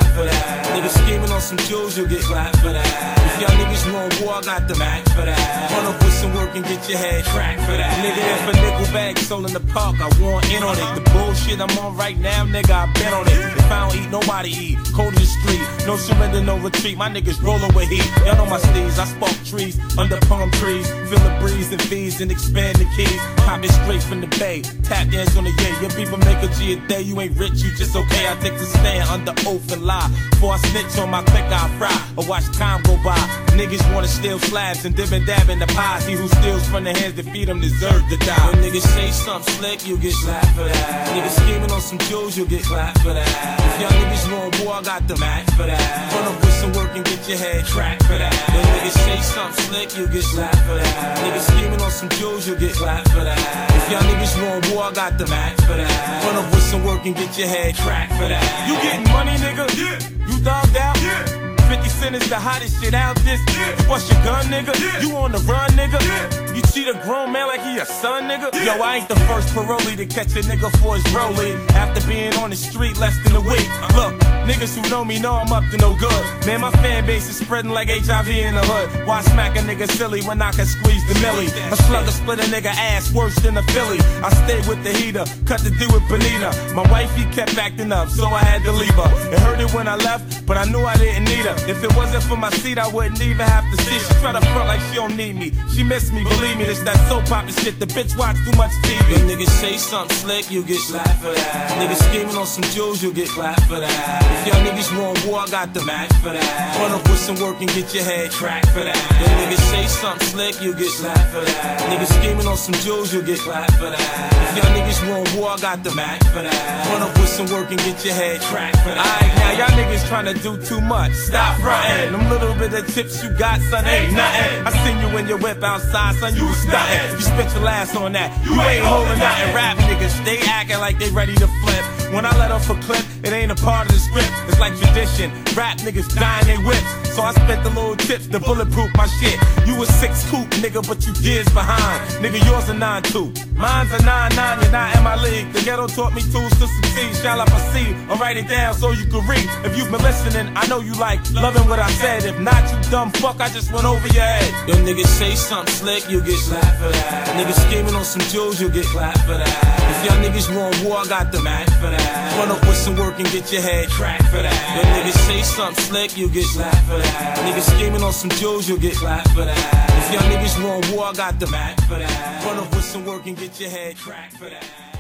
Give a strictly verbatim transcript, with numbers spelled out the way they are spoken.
clapped for that. Niggas scheming on some jewels, you'll get clapped for that. If y'all niggas want war, I got the max for that. Run up with some work and get your head cracked for that. Nigga, if a nickel bag sold in the park, I want in on it. The bullshit I'm on right now, nigga, I been on it. If I don't eat, nobody eat. Cold in the street, no surrender, no retreat. My niggas rolling with heat. Y'all know my steeds, I spark trees under palm trees. Feel the breeze and fees and expand the keys. Pop it straight from the bay. Tap dance on the yeah. Your people make a G a day. You ain't rich, you just okay. I take the stand under oath and lie. Before I snitch on my click, I fry or watch time go by. Niggas wanna steal slabs and dib and dab in the pie. See who steals from the hands that feed them deserve to die. When niggas say something slick, you get slapped for that. Niggas scheming on some jewels, you get clapped for that. If y'all niggas want war, I got the max for that. Run up with some work and get your head cracked for that. When niggas say something slick, you get slapped for that. Niggas scheming on some jewels, you get clapped for that. If y'all niggas want war, I got the max for that. Run up with some work and get your head cracked for that. You getting money, nigga? Yeah. You dogged out? Yeah. fifty cent is the hottest shit out this. Yeah. What's your gun, nigga? Yeah. You on the run, nigga? Yeah. You cheat a grown man like he a son, nigga? Yeah. Yo, I ain't the first parolee to catch a nigga for his rollie. After being on the street less than a week. Look, niggas who know me know I'm up to no good. Man, my fan base is spreading like H I V in the hood. Why smack a nigga silly when I can squeeze the millie? A slugger split a nigga ass worse than a Philly. I stayed with the heater, cut the deal with Benita. My wifey kept acting up, so I had to leave her. It hurt it when I left, but I knew I didn't need her. If it wasn't for my seat, I wouldn't even have to see. She try to front like she don't need me. She miss me, believe me, this that soap opera shit. The bitch watch too much T V. When niggas say something slick, you get slapped for that. Niggas scheming on some jewels, you get clapped for that. If y'all niggas want war, I got the max for that. Run up with some work and get your head cracked for that. When niggas say something slick, you get slapped for that. Niggas scheming on some jewels, you get clapped for that. If y'all niggas want war, I got the max for that. Run up with some work and get your head cracked for that. Alright, now y'all niggas trying to do too much. Stop frontin'. Them little bit of tips you got, son, ain't nothing. I seen you in your whip outside, son, you was stuntin'. You spent your last on that. You ain't holding nothing. Rap niggas, they acting like they ready to flip. When I let off a clip, it ain't a part of the script. It's like tradition. Rap niggas dying they whips. So I spent the little tips to bulletproof my shit. You a six coupe, nigga, but you years behind. Nigga, yours a nine two. Mine's a nine nine, you're not in my league. The ghetto taught me tools to succeed. Shall I proceed? I'll write it down so you can read. If you've been listening, I know you like loving what I said. If not, you dumb fuck, I just went over your head. Them niggas say something slick, you get slapped for that. Niggas scheming on some jewels, you get clapped for that. If y'all niggas want war, I got the max for that. Run up with some work and get your head cracked for that. Them niggas say something slick, you get slapped for that. Niggas scheming on some jewels, you get clapped for that. If y'all niggas want war, I got the max for that. Run up with some work and get your head cracked for that.